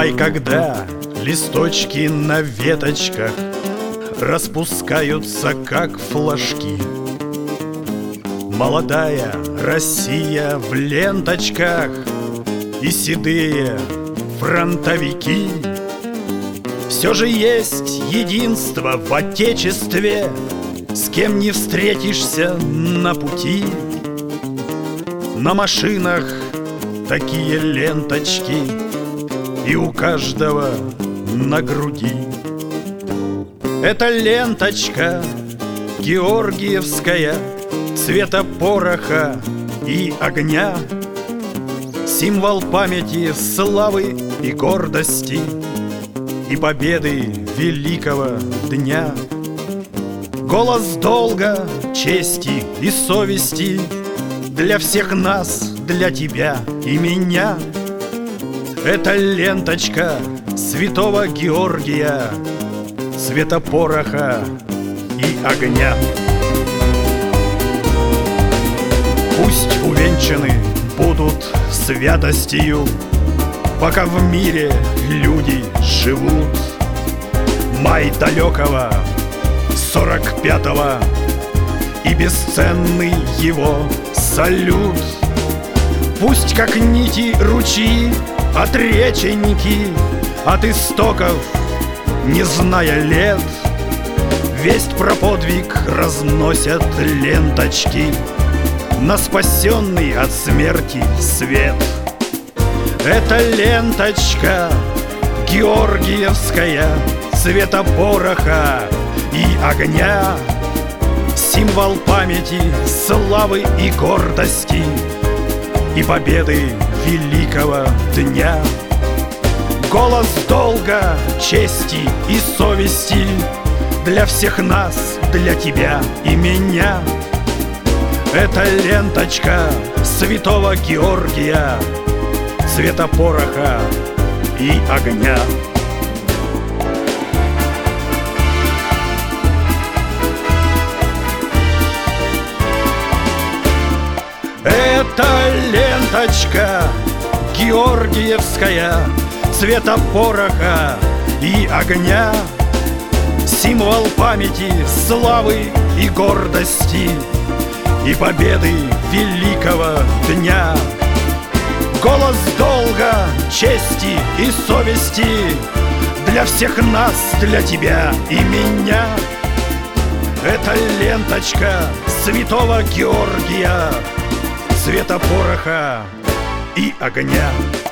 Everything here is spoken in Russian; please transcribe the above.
Май, когда листочки на веточках распускаются, как флажки. Молодая Россия в ленточках и седые фронтовики. Все же есть единство в Отечестве, с кем не встретишься на пути. На машинах такие ленточки, и у каждого на груди. Эта ленточка георгиевская, цвета пороха и огня, символ памяти, славы и гордости и победы великого дня. Голос долга, чести и совести для всех нас, для тебя и меня. Это ленточка святого Георгия, цвета пороха и огня. Пусть увенчаны будут святостью, пока в мире люди живут. Май далекого 45-го и бесценный его салют. Пусть как нити ручьи от реченьки, от истоков, не зная лет, весть про подвиг разносят ленточки на спасенный от смерти свет. Эта ленточка георгиевская, цвета пороха и огня, символ памяти, славы и гордости и победы великого дня. Голос долга, чести и совести для всех нас, для тебя и меня. Это ленточка святого Георгия, цвета пороха и огня. Это ленточка георгиевская, цвета пороха и огня, символ памяти, славы и гордости и победы великого дня. Голос долга, чести и совести для всех нас, для тебя и меня. Это ленточка святого Георгия, цвета пороха и огня.